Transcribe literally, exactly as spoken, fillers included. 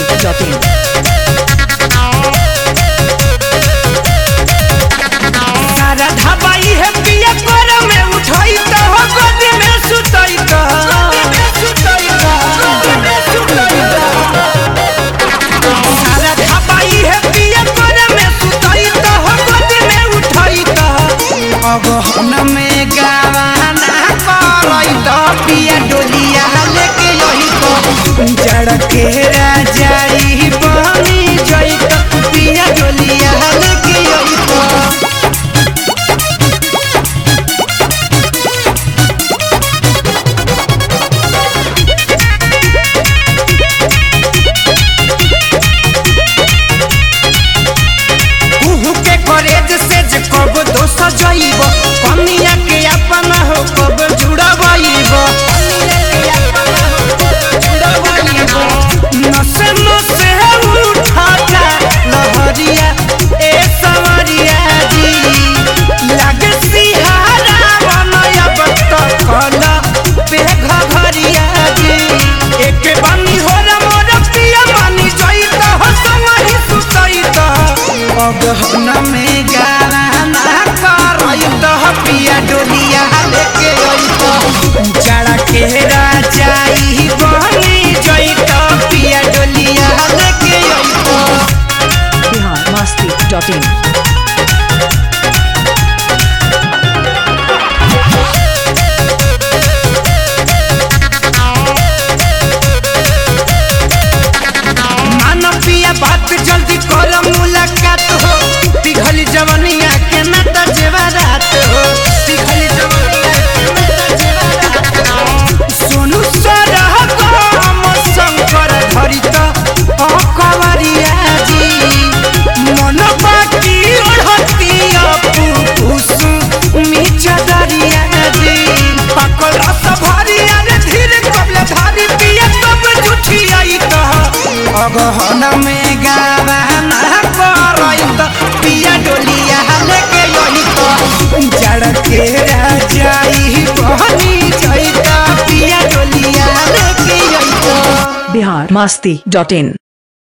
Dot in. सारा ढाबाई है पिया कर में उठाई तो हो गोदी में सुताई तो सारा ढाबाई है पिया कर में सुताई तो हो गोदी में उठाई तो अब हम में गावाना करई तो पिया डोलिया लेके यही तो जड़ के राजाई बनी जई तो पिया डोलिया लेके यही तो कब दोस्त जाइब कमिया के अपना हो कब जुड़ाबाइब नसे नसे उठाता लहरिया ए सवरिया जी लागे सिहारा बनया बत कला पे घघरिया जी एक बनी हो रे मोर पिया मानी जाइत हो संगहि सुतइत अब हम में गाना पिया डोलिया लेके जड़ा के राजाई बनी जई तो पिया डोलिया लेके बिहार मस्ती डॉट इन। मानो पिया बात जल्दी कर मुलाकात हो पिघली जवनिया के नाता जेवरात हो पिघली जवनिया के नाता जेवरात हो सोनू सरह काम शंकर धरित अकवरिया जी मन बाकी ओढ़ती अपू कुसु मीचा दरिया जी पकल रस भरिया रे धीरे कबले धारी पिया तब जुठी आई तो अगहन में गावाना करई तो पिया डोलिया लेके यही तो जड़ के राजाई बनी जई तो पिया डोलिया लेके यही तो बिहार मस्ती डॉट इन।